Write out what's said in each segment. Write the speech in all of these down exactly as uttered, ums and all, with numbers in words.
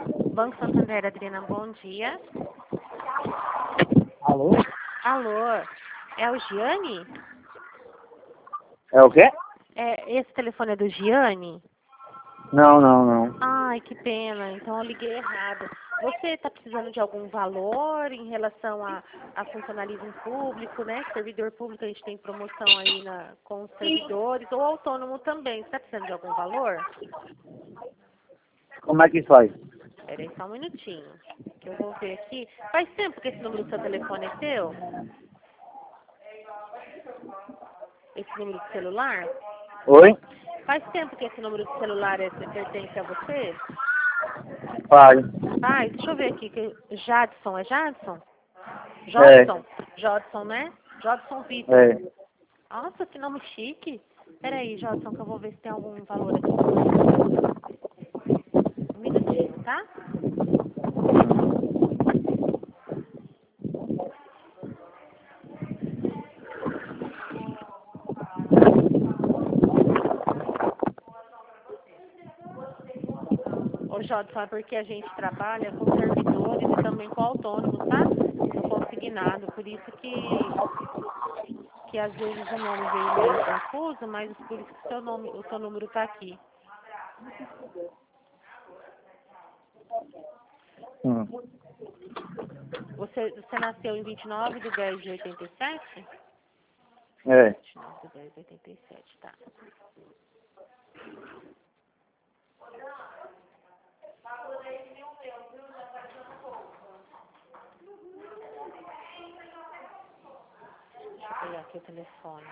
Banco Santander, Adriana, bom dia. Alô? Alô, é o Gianni? É o quê? É, esse telefone é do Gianni? Não, não, não. Ai, que pena, então eu liguei errado. Você está precisando de algum valor em relação a, a funcionalismo público, né? Servidor público, a gente tem promoção aí na, com os servidores, ou autônomo também. Você está precisando de algum valor? Como é que faz? Espera aí só um minutinho, que eu vou ver aqui. Faz tempo que esse número do seu telefone é seu? Esse número de celular? Oi? Faz tempo que esse número de celular é, pertence a você? Faz. Ai, deixa eu ver aqui. Que Jadson, é Jadson? É, Jodson. Jodson, né? Jodson Vitor. é. Nossa, que nome chique. Peraí, Jodson, que eu vou ver se tem algum valor aqui. Um minutinho, tá? Ô, Jodson, é porque a gente trabalha com servidores e também com autônomos, tá? No consignado. Por isso que, que às vezes o nome veio meio confuso, mas por isso que o seu, nome, o seu número tá aqui. Hum. Você, você nasceu em vinte e nove de dez de oitenta e sete? É. vinte e nove de dez de oitenta e sete, tá. Deixa eu pegar aqui o telefone.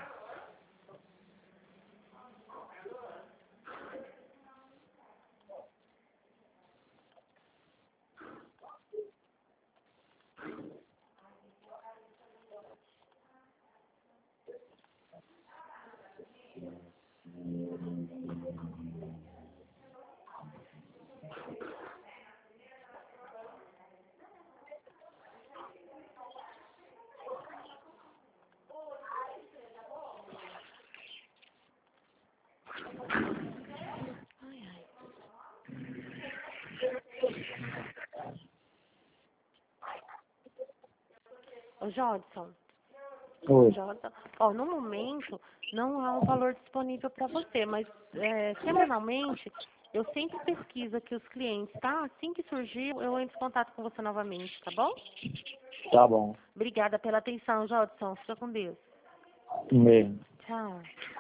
Ai, ai. Ô, Jodson. Oi. Jodson. Ó, no momento, não há um valor disponível para você, mas é, semanalmente, eu sempre pesquiso aqui os clientes, tá? Assim que surgir, eu entro em contato com você novamente, tá bom? Tá bom. Obrigada pela atenção, Jodson. Fica com Deus. Mesmo. Tchau.